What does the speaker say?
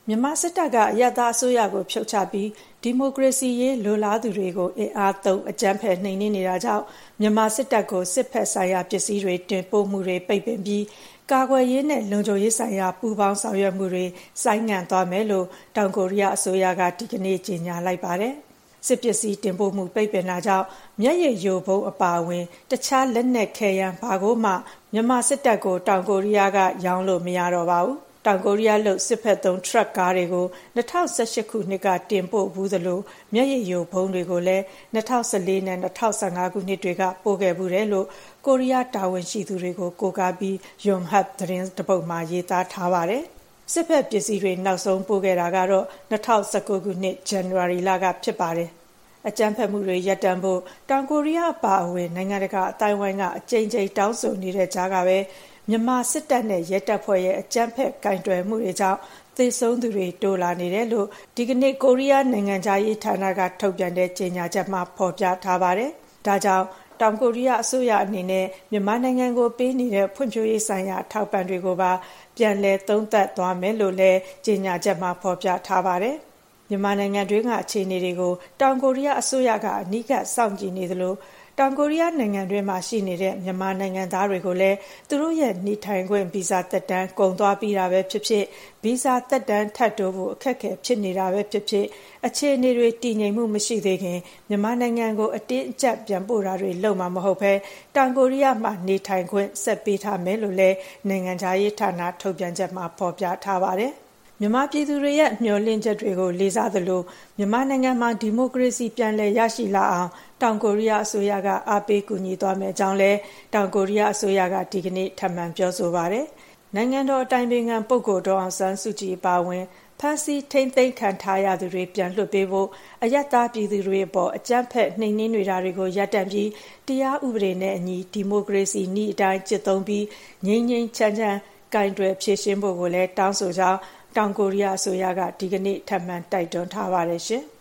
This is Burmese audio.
မြန်မာစစ်တပ်ကအရပ်သားအစိုးရကိုဖြုတ်ချပြီးဒီမိုကရေစီရေးလိုလားသူတွေကိုအင်အားသုံးအကြမ်းဖက်နှိမ်နင်းနေတာကြောင့်မြန်မာစစ်တပ်ကိုစစ်ဖက်ဆိုင်ရာပစ္စည်းတွေတင်ပို့မှုတွေပိတ်ပင်ပြီးကာကွယ်ရေးနဲ့လုံခြုံရေးဆိုင်ရာပူးပေါင်းဆောင်ရွက်မှုတွေဆိုင်းငံ့သွားမယ်လို့တောင်ကိုရီးယားအစိုးရကဒီကနေ့ကြေညာလိုက်ပါတယ်။စစ်ပစ္စည်းတင်ပို့မှုပိတ်ပင်တာကြောင့်မျက်ရည်ယိုဗုံးအပါအဝင်တခြားလက်နက်ခဲယမ်းဘာကိုမှမြန်မာစစ်တပ်ကိုတောင်ကိုရီးယားကရောင်းလို့မရတော့ပါဘူး။တောင်ကိုရီးယားလို့စစ်ဖက်သုံးထရပ်ကားတွေကို2018ခုနှစ်ကတင်ပို့ဘူးသလိုမျက်ရည်ယိုဗုံးတွေကိုလည်း2014နဲ့2015ခုနှစ်တွေကပို့ခဲ့ဘူးတယ်လို့ကိုရီးယားတာဝန်ရှိသူတွေကိုကိုးကားပြီး Yonhap သတင်းတပုဒ်မှာရေးသားထားပါတယ်။စစ်ဖက်ပစ္စည်းတွေနောက်ဆုံးပို့ခဲ့တာကတော့2019ခုနှစ်ဇန်နဝါရီလကဖြစ်ပါတယ်။အကြမ်းဖက်မှုတွေရပ်တန့်ဖို့တောင်ကိုရီးယားအပါအဝင်နိုင်ငံတကာအတိုင်းအဝိုင်းကအကြိမ်ကြိမ်တောင်းဆိုနေတဲ့ကြားကပဲမြန်မာစစ်တပ်နဲ့ရဲတပ်ဖွဲ့ရဲ့အကြမ်းဖက်ကင်တွယ်မှုတွေကြောင့်သေဆုံးသူတွေတိုးလာနေတယ်လို့ဒီကနေ့ကိုရီးယားနိုင်ငံခြားရေးဌာနကထုတ်ပြန်တဲ့ကြေညာချက်မှာဖော်ပြထားပါတယ်။ဒါကြောင့်တောင်ကိုရီးယားအစိုးရအနေနဲ့မြန်မာနိုင်ငံကိုပေးနေတဲ့ဖွံ့ဖြိုးရေးဆိုင်ရာထောက်ပံ့တွေကိုပါပြန်လည်သုံးသပ်သွားမယ်လို့လည်းကြေညာချက်မှာဖော်ပြထားပါတယ်။မြန်မာနိုင်ငံတွင်းကအခြေအနေတွေကိုတောင်ကိုရီးယားအစိုးရကအနီးကပ်စောင့်ကြည့်နေသလိုတောင်ကိုရီးယားနိုင်ငံတွင်းမှာရှိနေတဲ့မြန်မာနိုင်ငံသားတွေကိုလည်းသူတို့ရဲ့နေထိုင်ခွင့်ဗီဇာသက်တမ်းကုန်သွားပြီးတာပဲဖြစ်ဖြစ်ဗီဇာသက်တမ်းထပ်တိုးဖို့အခက်အခဲဖြစ်နေတာပဲဖြစ်ဖြစ်အခြေအနေတွေတည်ငြိမ်မှုမရှိသေးခင်မြန်မာနိုင်ငံကိုအတင်းအကျပ်ပြန်ပို့တာတွေလုပ်မှာမဟုတ်ဘဲတောင်ကိုရီးယားမှာနေထိုင်ခွင့်ဆက်ပေးထားမယ်လို့လည်းနိုင်ငံခြားရေးဌာနထုတ်ပြန်ချက်မှာဖော်ပြထားပါတယ်။မြန်မာပြည်သူတွေရဲ့မျှော်လင့်ချက်တွေကိုလေးစားသလိုမြန်မာနိုင်ငံမှာဒီမိုကရေစီပြန်လည်ရရှိလာအောင်တောင်ကိုရီးယားအစိုးရကအားပေးကူညီသွားမယ်အကြောင်းလည်းတောင်ကိုရီးယားအစိုးရကဒီကနေ့ထပ်မံပြောဆိုပါတယ်။နိုင်ငံတော်အတိုင်ပင်ခံပုဂ္ဂိုလ်ဒေါ်အောင်ဆန်းစုကြည်အပါအဝင်ဖမ်းဆီးထိန်းသိမ်းခံထားရသူတွေပြန်လွှတ်ပေးဖို့အရပ်သားပြည်သူတွေအပေါ်အကြမ်းဖက်နှိမ်နင်းနေတာတွေကိုရပ်တန့်ပြီးတရားဥပဒေနဲ့အညီဒီမိုကရေစီနည်းအတိုင်းကျင့်သုံးပြီးငြိမ်းငြိမ်းချမ်းချမ်းကိုင်တွယ်ဖြေရှင်းဖို့ကိုလည်းတောင်းဆိုကြောင်းတောင်ကိုရီးယားအစိုးရကဒီကနေ့ထပ်မံတိုက်တွန်းထားပါတယ်ရှင်။